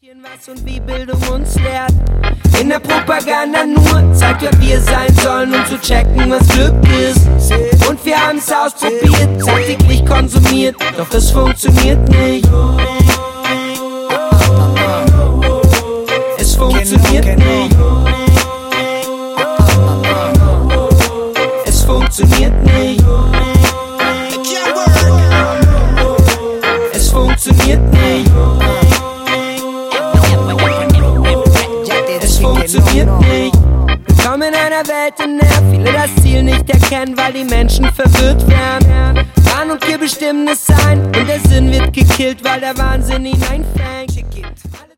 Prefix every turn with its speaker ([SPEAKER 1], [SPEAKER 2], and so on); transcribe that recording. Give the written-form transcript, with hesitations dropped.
[SPEAKER 1] Was und wie Bildung uns lehrt. In der Propaganda nur zeigt, wer wir sein sollen, um zu checken, was Glück ist. Und wir haben's ausprobiert, täglich konsumiert, doch es funktioniert nicht. Es funktioniert nicht. Es funktioniert nicht. Es funktioniert nicht. Es funktioniert nicht. Willkommen in einer Welt, in der viele das Ziel nicht erkennen, weil die Menschen verwirrt werden. Wahn und Gier bestimmen es ein und der Sinn wird gekillt, weil der Wahnsinn hineinfängt.